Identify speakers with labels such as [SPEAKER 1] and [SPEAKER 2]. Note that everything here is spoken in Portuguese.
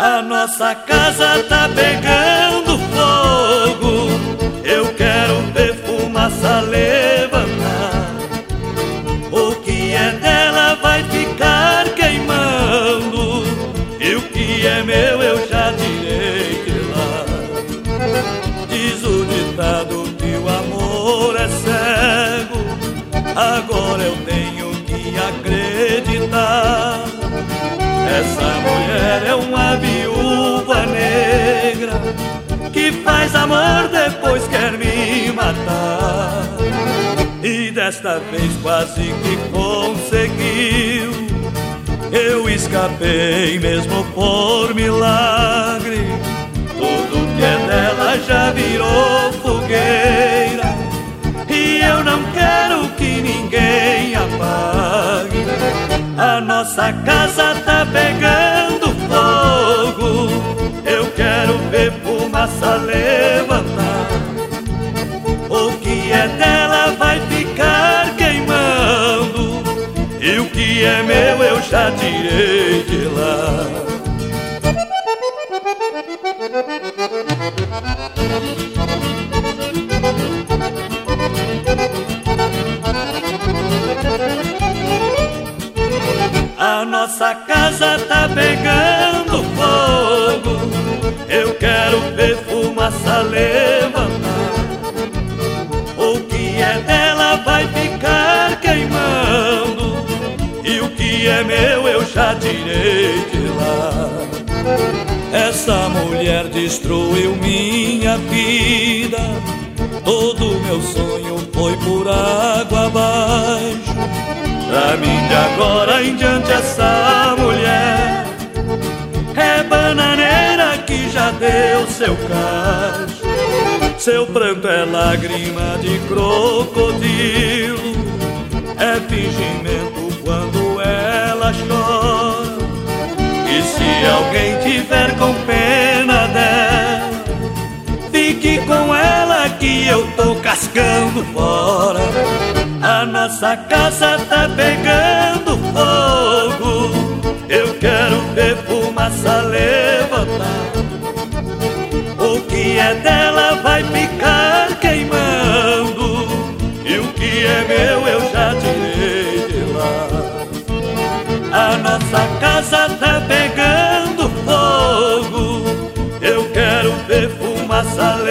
[SPEAKER 1] A nossa casa tá pegando fogo, eu quero ver fumaça levantar. O que é dela vai ficar queimando, e o que é meu eu já tirei de lá. Diz o ditado que o amor é cego, agora eu tenho que acreditar. Essa mulher é uma viúva negra que faz amor depois quer me matar. E desta vez quase que conseguiu, eu escapei mesmo por milagre. Tudo que é dela já virou fogueira, e eu não quero que ninguém apague. A nossa casa tá pegando fogo, eu quero ver fumaça levantar. O que é dela vai ficar queimando, e o que é meu eu já tirei de lá. A nossa casa tá pegando fogo, eu quero ver fumaça levantar. O que é dela vai ficar queimando, e o que é meu eu já tirei de lá. Essa mulher destruiu minha vida, todo meu sonho foi por água abaixo. Pra mim de agora em diante essa mulher é bananeira que já deu seu cacho. Seu pranto é lágrima de crocodilo, é fingimento quando ela chora. E se alguém tiver com pena dela, fique com ela que eu tô cascando fora. A nossa casa tá pegando fogo, eu quero ver fumaça levantar. O que é dela vai ficar queimando, e o que é meu eu já tirei de lá. A nossa casa tá pegando fogo, eu quero ver fumaça levantar.